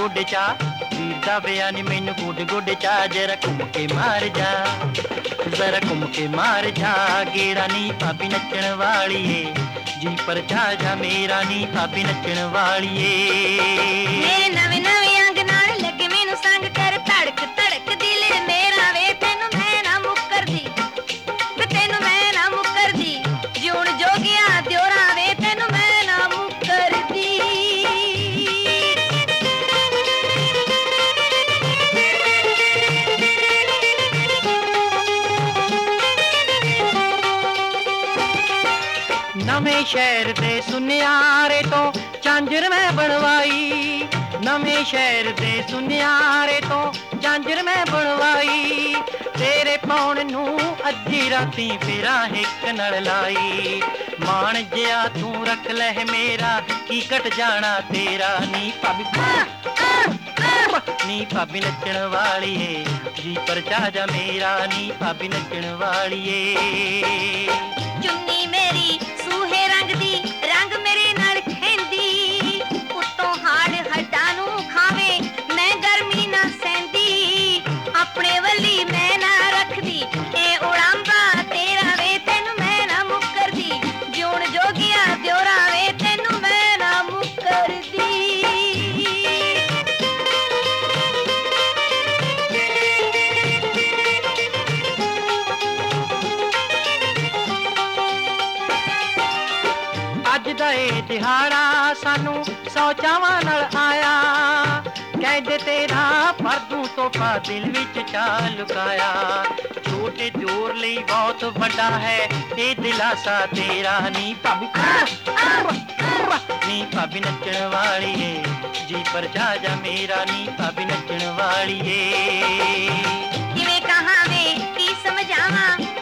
ਗੋਡੇ ਚਾ ਵੀਰ ਦਾ ਵਿਆਹ ਨੀ ਮੈਨੂੰ ਗੋਡੇ ਗੋਡੇ ਚਾ ਜਰਾ ਘੁੰਮ ਕੇ ਮਾਰ ਜਾ ਜ਼ਰਾ ਘੁੰਮ ਕੇ ਮਾਰ ਜਾ ਗੇੜਾ ਨੀ ਭਾਬੀ ਨੱਚਣ ਵਾਲੀਏ ਜੀ ਪਰ ਜਾ ਮੇਰਾ ਨੀ ਭਾਬੀ ਨੱਚਣ ਵਾਲੀਏ ਮੇਰੇ ਨਵੇਂ ਨਵੇਂ ਅੰਗ ਨਾਲ ਲੱਗੇ ਮੈਨੂੰ ਸੰਗ ਕਰ ਧੜਕ ਧੜਕ ਦਿਲ ਮੇਰਾ ਵੇ ਤੈਨੂੰ ਮੈਂ ਨਾ ਮੁੱਕਰਦੀ ਵੇ ਤੈਨੂੰ ਮੈਂ ਨਾ ਮੁੱਕਰਦੀ ਜਿਉਣ ਜੋਗਿਆ ਦਿਓਰਾ ਵੇ ਤੈਨੂੰ ਮੈਂ ਨਾ ਮੁੱਕਰਦੀ ਨਵੇਂ ਸ਼ਹਿਰ ਦੇ ਸੁਨਿਆਰੇ ਤੋਂ ਝਾਂਜਰ ਮੈਂ ਬਣਵਾਈ ਨਵੇਂ ਸ਼ਹਿਰ ਦੇ ਸੁਨਿਆਰੇ ਤੋਂ ਝਾਂਜਰ ਮੈਂ ਬਣਵਾਈ ਤੇਰੇ ਪਾਉਣ ਨੂੰ ਅੱਧੀ ਰਾਤੀ ਫੇਰਾ ਹਿੱਕ ਨਾਲ ਲਾਈ ਮਾਣ ਜਿਆ ਤੂੰ ਰੱਖ ਲੈ ਮੇਰਾ ਕੀ ਘਟ ਜਾਣਾ ਤੇਰਾ ਨੀ ਭਾਬੀ ਨੀ ਭਾਬੀ ਨੱਚਣ ਵਾਲੀਏ ਜੀ ਪਰ ਜਾ ਮੇਰਾ ਨੀ ਭਾਬੀ ਨੱਚਣ ਵਾਲੀਏ ਚੁੰਨੀ ਮੇਰੀ ਸੂਹੇ ਰੰਗ ਦੀ ਰੰਗ ਮੇਰੇ ਨਾਲ ਖੈਂਦੀ ਉੱਤੋਂ ਹਾੜ ਹੱਡਾਂ ਨੂੰ ਖਾਵੇ ਮੈਂ ਗਰਮੀ ਨਾ ਸਹਿੰਦੀ ਆਪਣੇ ਵੱਲੀ ਮੈਂ ਨਾ ਰੱਖਦੀ ਇਹ ਉੜਾਂਬਾ ਤੇਰਾ ਵੇ ਤੈਨੂੰ ਮੈਂ ਨਾ ਮੁੱਕਰਦੀ ਜਿਉਣ ਜੋਗਿਆ ਦਿਓਰਾ ਵੇ ਤੈਨੂੰ ਮੈਂ ਨਾ ਮੁੱਕਰਦੀ ਅੱਜ ਦਾ ਇਹ ਦਿਹਾੜਾ ਸਾਨੂੰ 100 ਚਾਵਾਂ ਨਾਲ ਆਇਆ ਕਹਿੰਦੇ ਤੇਰਾ ਪਰ ਤੂੰ ਤੋਹਫਾ ਦਿਲ ਵਿੱਚ ਚਾ ਲੁਕਾਇਆ ਛੋਟੇ ਦਿਓਰ ਲਈ ਬਹੁਤ ਵੱਡਾ ਹੈ ਇਹ ਦਿਲਾਸਾ ਤੇਰਾ ਨੀ ਭਾਬੀ ਨੀ ਭਾਬੀ ਨੱਚਣ ਵਾਲੀਏ ਜੀ ਪਰ ਜਾ ਮੇਰਾ ਨੀ ਭਾਬੀ ਨੱਚਣ ਵਾਲੀਏ ਕਿਵੇਂ ਕਹਾਂ ਵੇ ਕੀ ਸਮਝਾਵਾਂ